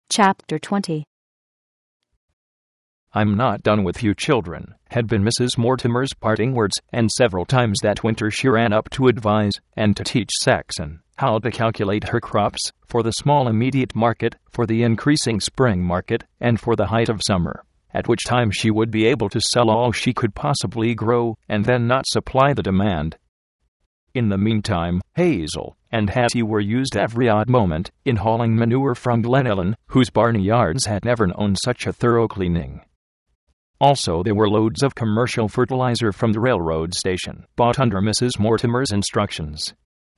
Chapter 20. "I'm not done with you children," had been Mrs. Mortimer's parting words, and several times that winter she ran up to advise and to teach Saxon how to calculate her crops for the small immediate market, for the increasing spring market, and for the height of summer, at which time she would be able to sell all she could possibly grow, and then not supply the demand. In the meantime, Hazel and Hattie were used every odd moment in hauling manure from Glenellen, whose barnyards had never known such a thorough cleaning. Also, there were loads of commercial fertilizer from the railroad station, bought under Mrs. Mortimer's instructions.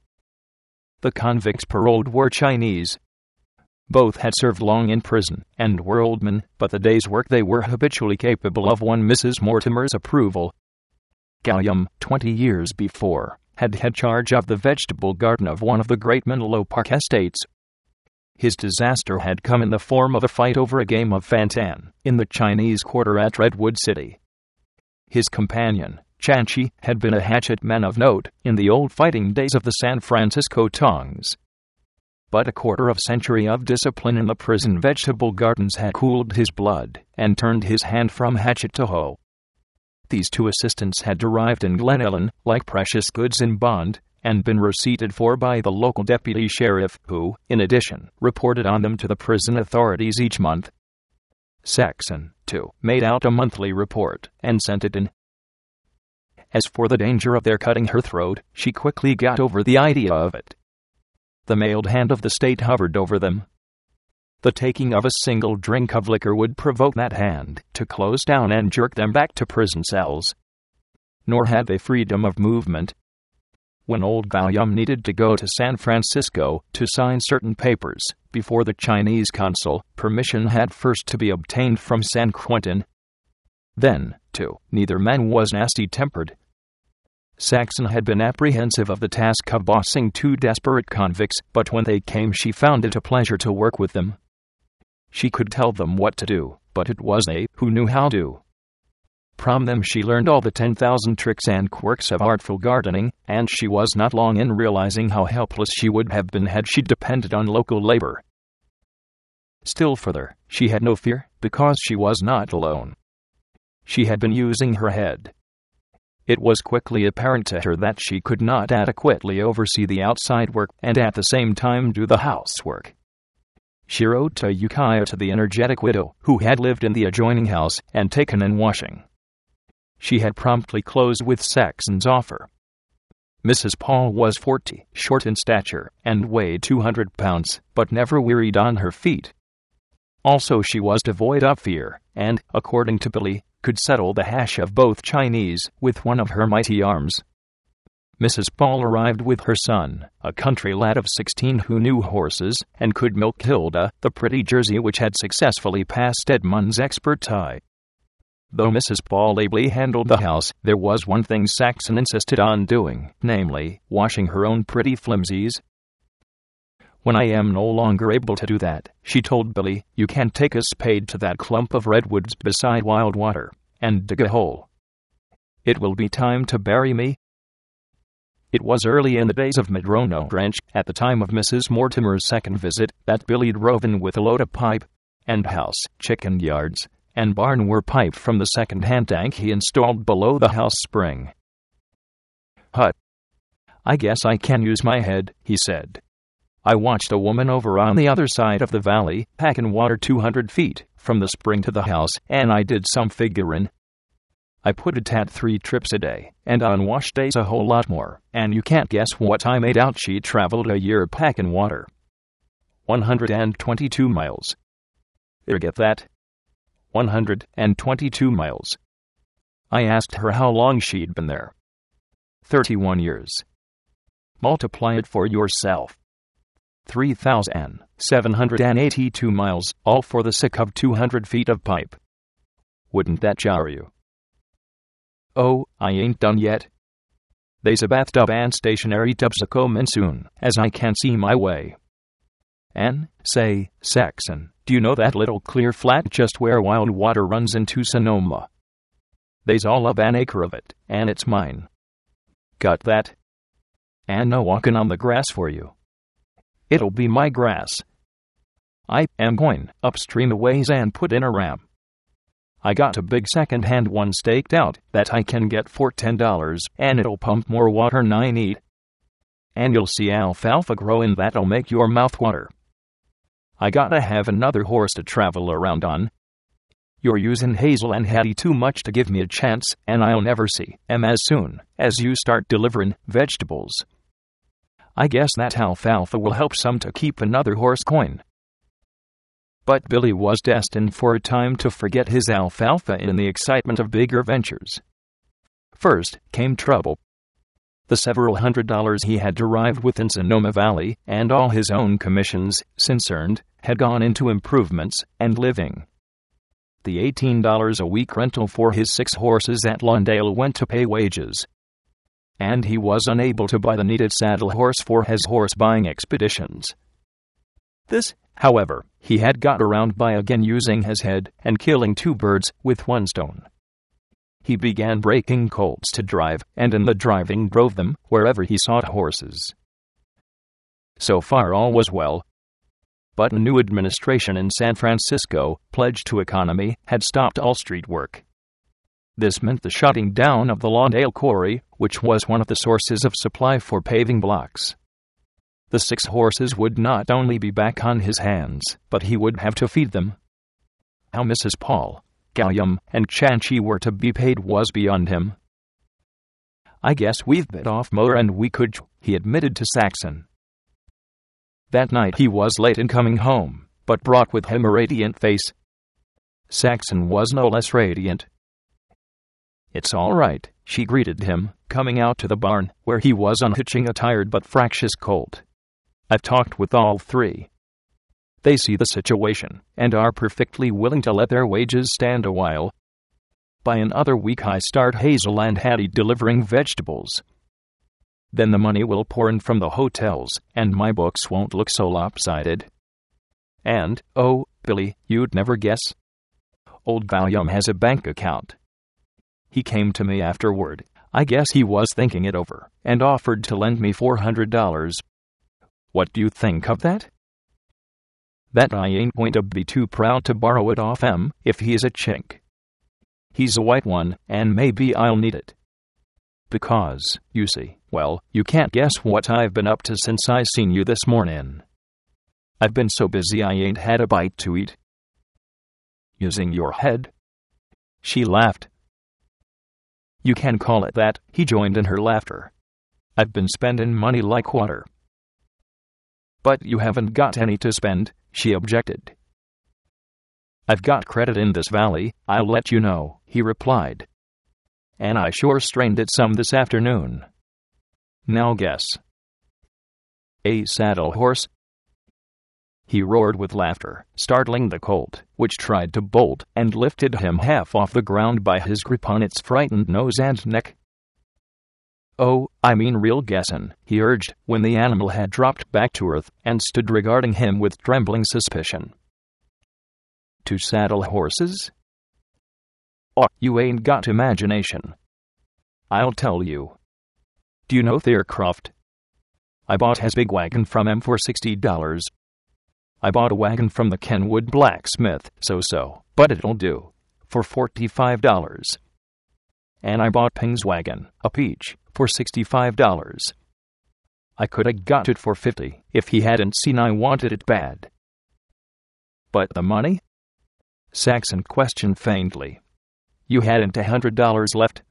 The convicts paroled were Chinese. Both had served long in prison and were old men, but the day's work they were habitually capable of won Mrs. Mortimer's approval. Gallium, 20 years before, had charge of the vegetable garden of one of the great Menlo Park estates. His disaster had come in the form of a fight over a game of Fantan in the Chinese quarter at Redwood City. His companion, Chanchi, had been a hatchet man of note in the old fighting days of the San Francisco Tongs. But a quarter of a century of discipline in the prison vegetable gardens had cooled his blood and turned his hand from hatchet to hoe. These two assistants had arrived in Glenellen like precious goods in bond, and been receipted for by the local deputy sheriff, who, in addition, reported on them to the prison authorities each month. Saxon, too, made out a monthly report and sent it in. As for the danger of their cutting her throat, she quickly got over the idea of it. The mailed hand of the state hovered over them. The taking of a single drink of liquor would provoke that hand to close down and jerk them back to prison cells. Nor had they freedom of movement. When old Gallium needed to go to San Francisco to sign certain papers before the Chinese consul, permission had first to be obtained from San Quentin. Then, too, neither man was nasty-tempered. Saxon had been apprehensive of the task of bossing two desperate convicts, but when they came she found it a pleasure to work with them. She could tell them what to do, but it was they who knew how to. From them she learned all the 10,000 tricks and quirks of artful gardening, and she was not long in realizing how helpless she would have been had she depended on local labor. Still further, she had no fear, because she was not alone. She had been using her head. It was quickly apparent to her that she could not adequately oversee the outside work and at the same time do the housework. She wrote to Ukiah, to the energetic widow who had lived in the adjoining house and taken in washing. She had promptly closed with Saxon's offer. Mrs. Paul was 40, short in stature, and weighed 200 pounds, but never wearied on her feet. Also, she was devoid of fear, and, according to Billy, could settle the hash of both Chinese with one of her mighty arms. Mrs. Paul arrived with her son, a country lad of 16 who knew horses and could milk Hilda, the pretty Jersey which had successfully passed Edmund's expert eye. Though Mrs. Paul ably handled the house, there was one thing Saxon insisted on doing, namely, washing her own pretty flimsies. "When I am no longer able to do that," she told Billy, "you can take a spade to that clump of redwoods beside Wildwater and dig a hole. It will be time to bury me." It was early in the days of Madrono Ranch, at the time of Mrs. Mortimer's second visit, that Billy drove in with a load of pipe, and house, chicken yards, and barn were piped from the second-hand tank he installed below the house spring. "Hut. I guess I can use my head," he said. "I watched a woman over on the other side of the valley, packing water 200 feet from the spring to the house, and I did some figuring. I put it at 3 trips a day, and on wash days a whole lot more, and you can't guess what I made out she traveled a year packing water. 122 miles. You get that? 122 miles. I asked her how long she'd been there. 31 years. Multiply it for yourself. 3,782 miles, all for the sake of 200 feet of pipe. Wouldn't that jar you? Oh, I ain't done yet. They's a bathtub and stationary tubs a comin' soon, as I can see my way. And, say, Saxon, do you know that little clear flat just where Wildwater runs into Sonoma? They's all of an acre of it, and it's mine. Got that? And no walking on the grass for you. It'll be my grass. I am going upstream a ways and put in a ram. I got a big second-hand one staked out that I can get for $10, and it'll pump more water'n I need. And you'll see alfalfa growing that'll make your mouth water. I gotta have another horse to travel around on. You're using Hazel and Hattie too much to give me a chance, and I'll never see 'em as soon as you start delivering vegetables. I guess that alfalfa will help some to keep another horse going." But Billy was destined for a time to forget his alfalfa in the excitement of bigger ventures. First came trouble. The several $100s he had derived within Sonoma Valley, and all his own commissions since earned, had gone into improvements and living. The $18 a week rental for his 6 horses at Lawndale went to pay wages. And he was unable to buy the needed saddle horse for his horse-buying expeditions. This, however, he had got around by again using his head and killing 2 birds with 1 stone. He began breaking colts to drive, and in the driving drove them wherever he saw horses. So far all was well. But a new administration in San Francisco, pledged to economy, had stopped all street work. This meant the shutting down of the Lawndale Quarry, which was one of the sources of supply for paving blocks. The 6 horses would not only be back on his hands, but he would have to feed them. How Mrs. Paul, Gallium, and Chanchy were to be paid was beyond him. "I guess we've bit off more than we could," he admitted to Saxon. That night he was late in coming home, but brought with him a radiant face. Saxon was no less radiant. "It's all right," she greeted him, coming out to the barn, where he was unhitching a tired but fractious colt. "I've talked with all 3. They see the situation, and are perfectly willing to let their wages stand a while. By another week I start Hazel and Hattie delivering vegetables. Then the money will pour in from the hotels, and my books won't look so lopsided. And, oh, Billy, you'd never guess. Old Gallium has a bank account." He came to me afterward. I guess he was thinking it over, and offered to lend me $400. What do you think of that? That I ain't going to be too proud to borrow it off him if he's a chink. He's a white one, and maybe I'll need it. Because, you see, well, you can't guess what I've been up to since I seen you this morning. I've been so busy I ain't had a bite to eat." "Using your head?" She laughed. "You can call it that," he joined in her laughter. "I've been spending money like water." "But you haven't got any to spend," she objected. "I've got credit in this valley, I'll let you know," he replied. "And I sure strained it some this afternoon. Now guess." "A saddle horse?" He roared with laughter, startling the colt, which tried to bolt, and lifted him half off the ground by his grip on its frightened nose and neck. "Oh, I mean real guessin'," he urged, when the animal had dropped back to earth and stood regarding him with trembling suspicion. "2 saddle horses? Oh, you ain't got imagination. I'll tell you. Do you know Thiercroft? I bought his big wagon from him for $60. I bought a wagon from the Kenwood blacksmith, so, but it'll do, for $45. And I bought Ping's wagon, a peach, for $65. I could have got it for $50 if he hadn't seen I wanted it bad." "But the money?" Saxon questioned faintly. "You hadn't $100 left?"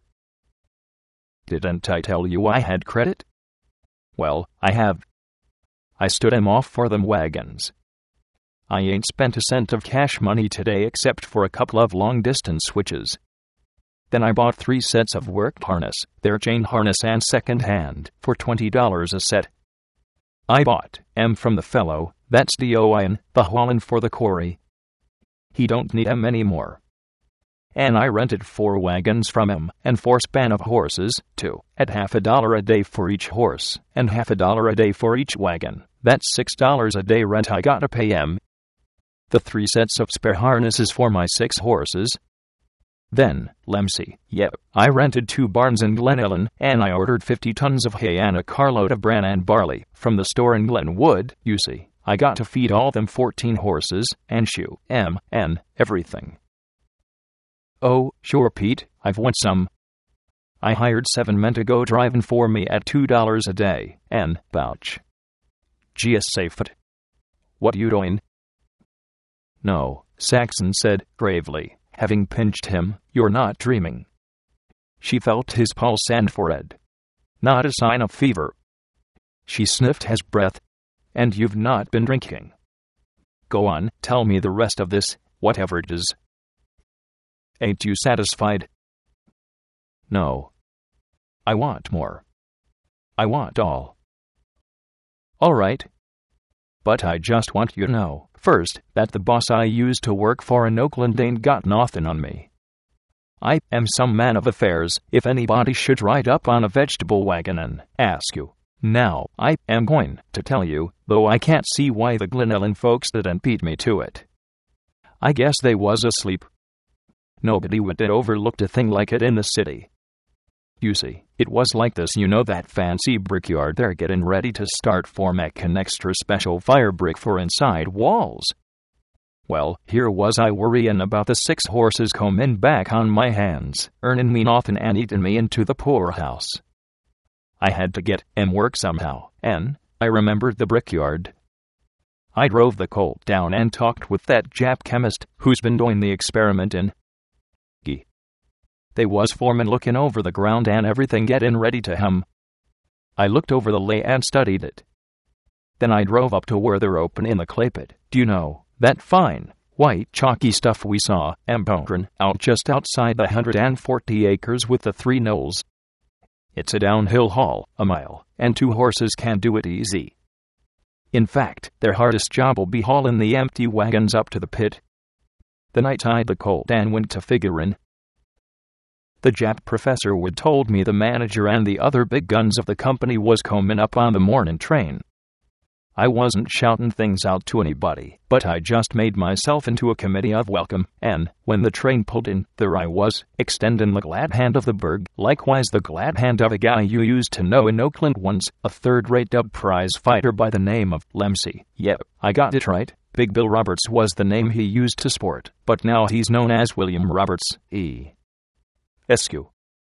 "Didn't I tell you I had credit?" "Well, I have. I stood him off for them wagons. I ain't spent a cent of cash money today except for a couple of long-distance switches. Then I bought 3 sets of work harness, their chain harness and second-hand, for $20 a set. I bought 'em from the fellow, that's the hauling for the quarry. He don't need 'em anymore. And I rented 4 wagons from him, and 4 span of horses, too, at $50 a day for each horse, and $50 a day for each wagon. That's $6 a day rent I gotta pay him. The 3 sets of spare harnesses for my 6 horses. Then, lemsey, yep, I rented 2 barns in Glen Ellen, and I ordered 50 tons of hay and a carload of bran and barley from the store in Glenwood, you see. I got to feed all them 14 horses, and shoe, and everything. Oh, sure, Pete, I've won some. I hired 7 men to go driving for me at $2 a day, and vouch. Gee, safe it. What you doing? No, Saxon said gravely, having pinched him, you're not dreaming. She felt his pulse and forehead. Not a sign of fever. She sniffed his breath. And you've not been drinking. Go on, tell me the rest of this, whatever it is. Ain't you satisfied? No. I want more. I want all. All right. But I just want you to know, first, that the boss I used to work for in Oakland ain't got nothing on me. I am some man of affairs, if anybody should ride up on a vegetable wagon and ask you. Now, I am going to tell you, though I can't see why the Glen Ellen folks didn't beat me to it. I guess they was asleep. Nobody would have overlooked a thing like it in the city. You see, it was like this, you know that fancy brickyard they're getting ready to start for making extra special fire brick for inside walls. Well, here was I worrying about the 6 horses coming back on my hands, earning me nothing and eating me into the poorhouse. I had to get work somehow, and I remembered the brickyard. I drove the colt down and talked with that Jap chemist who's been doing the experiment in G. They was foreman looking over the ground and everything getting ready to hum. I looked over the lay and studied it. Then I drove up to where they're opening the clay pit. Do you know, that fine, white, chalky stuff we saw bunkering out just outside the 140 acres with the 3 knolls? It's a downhill haul, a mile, and 2 horses can't do it easy. In fact, their hardest job will be hauling the empty wagons up to the pit. Then I tied the colt and went to figuring. The Jap professor would told me the manager and the other big guns of the company was coming up on the morning train. I wasn't shouting things out to anybody, but I just made myself into a committee of welcome, and when the train pulled in, there I was, extending the glad hand of the Berg, likewise the glad hand of a guy you used to know in Oakland once, a third-rate dub prize fighter by the name of Lemsey. Yep, I got it right. Big Bill Roberts was the name he used to sport, but now he's known as William Roberts, Esq.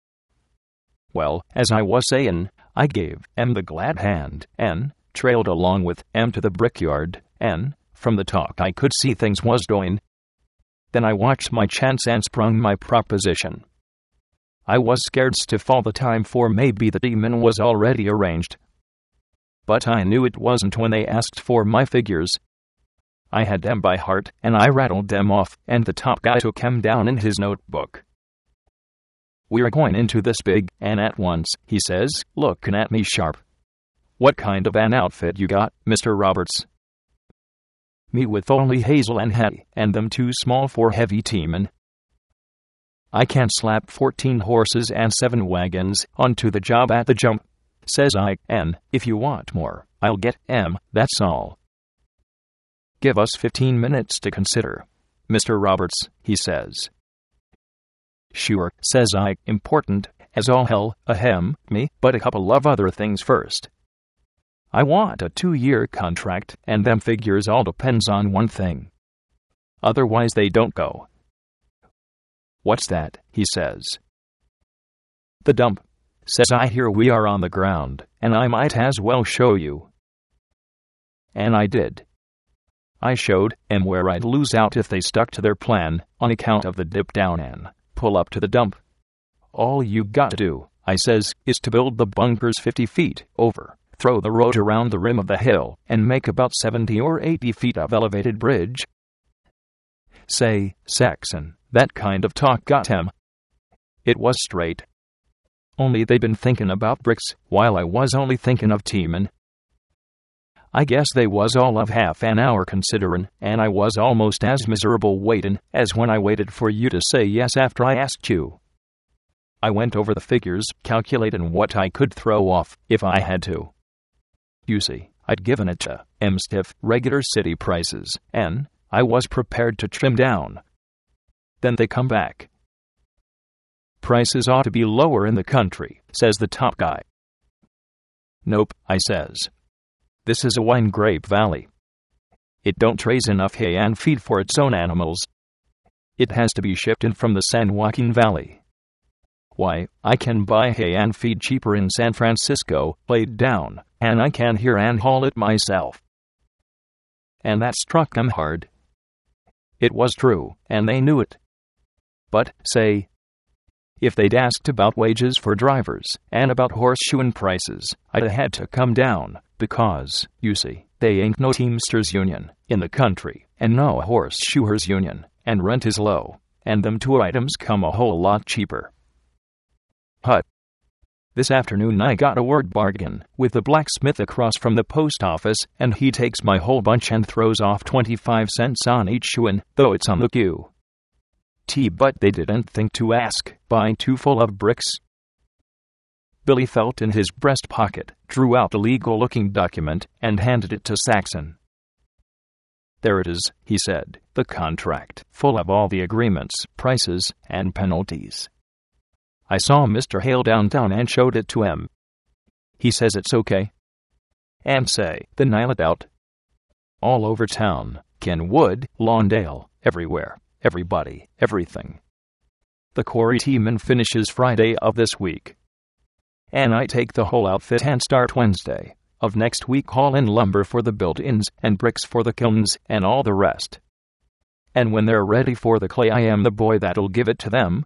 Well, as I was saying, I gave the glad hand, and trailed along with to the brickyard, and, from the talk I could see things was doing. Then I watched my chance and sprung my proposition. I was scared stiff all the time, for maybe the demon was already arranged. But I knew it wasn't when they asked for my figures. I had them by heart, and I rattled them off, and the top guy took them down in his notebook. We're going into this big, and at once, he says, looking at me sharp. What kind of an outfit you got, Mr. Roberts? Me with only Hazel and Hattie, and them 2 small for heavy teamin'. I can't slap 14 horses and 7 wagons onto the job at the jump, says I, and if you want more, I'll get that's all. Give us 15 minutes to consider, Mr. Roberts, he says. Sure, says I, important as all hell, me, but a couple of other things first. I want a 2-year contract, and them figures all depends on one thing. Otherwise they don't go. What's that? He says. The dump, says I. Here we are on the ground, and I might as well show you. And I did. I showed where I'd lose out if they stuck to their plan, on account of the dip down and pull up to the dump. All you got to do, I says, is to build the bunkers 50 feet over. Throw the road around the rim of the hill, and make about 70 or 80 feet of elevated bridge. Say, Saxon, that kind of talk got him. It was straight. Only they'd been thinking about bricks, while I was only thinking of teamin'. I guess they was all of half an hour considerin', and I was almost as miserable waitin' as when I waited for you to say yes after I asked you. I went over the figures, calculatin' what I could throw off, if I had to. You see, I'd given it to stiff, regular city prices, and I was prepared to trim down. Then they come back. Prices ought to be lower in the country, says the top guy. Nope, I says. This is a wine grape valley. It don't raise enough hay and feed for its own animals. It has to be shipped in from the San Joaquin Valley. Why, I can buy hay and feed cheaper in San Francisco, laid down, and I can here and haul it myself. And that struck them hard. It was true, and they knew it. But, say, if they'd asked about wages for drivers, and about horseshoeing prices, I'd had to come down, because, you see, they ain't no Teamsters union in the country, and no horseshoers union, and rent is low, and them two items come a whole lot cheaper. Hut. This afternoon I got a word bargain with the blacksmith across from the post office, and he takes my whole bunch and throws off 25 cents on each shoein', though it's on the queue. But they didn't think to ask, buying two full of bricks. Billy felt in his breast pocket, drew out the legal-looking document, and handed it to Saxon. There it is, he said, the contract, full of all the agreements, prices, and penalties. I saw Mr. Hale downtown and showed it to him. He says it's okay. And say, then nail it out. All over town, Kenwood, Lawndale, everywhere, everybody, everything. The quarry teamin' finishes Friday of this week. And I take the whole outfit and start Wednesday of next week haulin' lumber for the built-ins and bricks for the kilns and all the rest. And when they're ready for the clay, I am the boy that'll give it to them.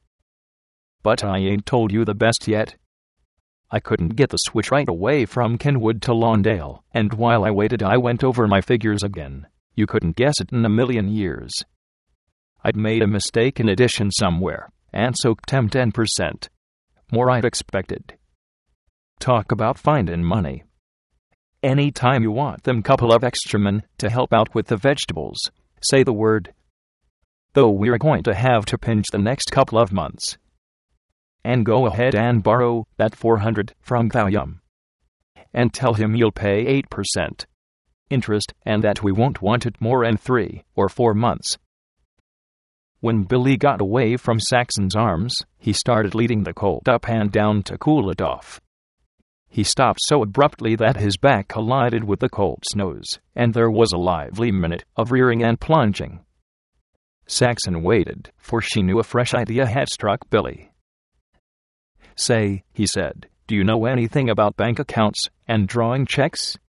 But I ain't told you the best yet. I couldn't get the switch right away from Kenwood to Lawndale, and while I waited I went over my figures again. You couldn't guess it in a million years. I'd made a mistake in addition somewhere, and soaked them 10%. More I'd expected. Talk about findin' money. Any time you want them couple of extra men to help out with the vegetables, say the word. Though we're going to have to pinch the next couple of months. And go ahead and borrow that $400 from Valium. And tell him you'll pay 8% interest and that we won't want it more than 3 or 4 months. When Billy got away from Saxon's arms, he started leading the colt up and down to cool it off. He stopped so abruptly that his back collided with the colt's nose, and there was a lively minute of rearing and plunging. Saxon waited, for she knew a fresh idea had struck Billy. Say, he said, do you know anything about bank accounts and drawing checks?